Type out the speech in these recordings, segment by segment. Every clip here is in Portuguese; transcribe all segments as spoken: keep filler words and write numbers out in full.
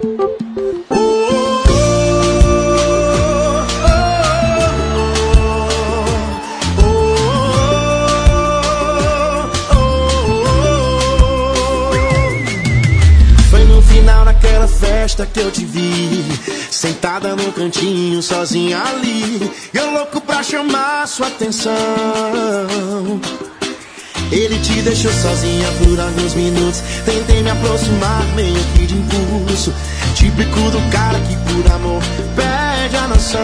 Festa que eu te vi, sentada no cantinho, sozinha ali, eu louco pra chamar sua atenção. Ele te deixou sozinha por alguns minutos, tentei me aproximar meio que de impulso, típico do cara que por amor perde a noção.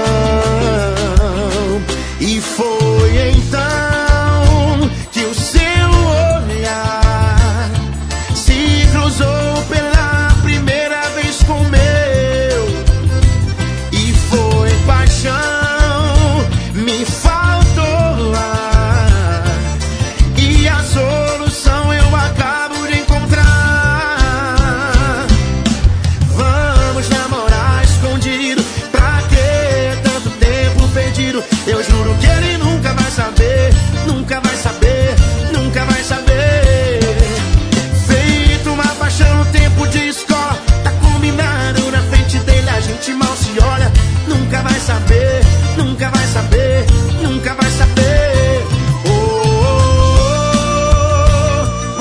E foi então que o seu olhar se cruzou pela primeira vez com o meu, e foi paixão, me faltou ar, e a solução eu acabo de encontrar. Vamos namorar escondido, pra que tanto tempo perdido? Eu juro que ele nunca vai saber, nunca vai saber, nunca vai saber. Feito uma paixão no tempo de escola, tá combinado na frente dele, a gente mal se olha. Nunca vai saber, nunca vai saber, nunca vai saber. Oh, oh,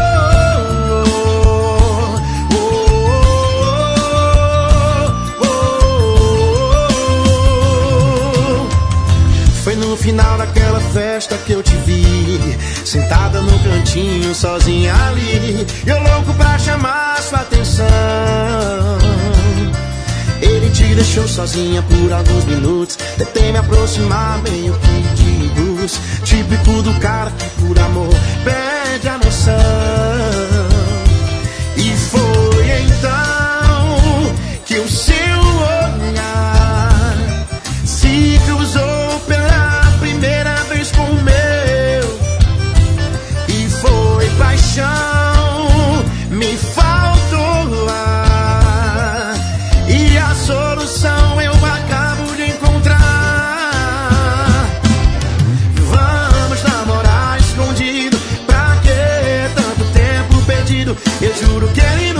oh, oh, oh, oh. Foi no final daquela festa que eu te vi, sentada no cantinho, sozinha ali, eu louco pra chamar sua atenção. Ele te deixou sozinha por alguns minutos, tentei me aproximar meio que de luz, típico do cara que por amor perde a noção. E foi então que o seu olhar se cruzou pela primeira vez com o meu, e foi paixão, me faltou ar, e a solução eu acabo de encontrar. Vamos namorar escondido, pra que tanto tempo perdido? Eu juro que ele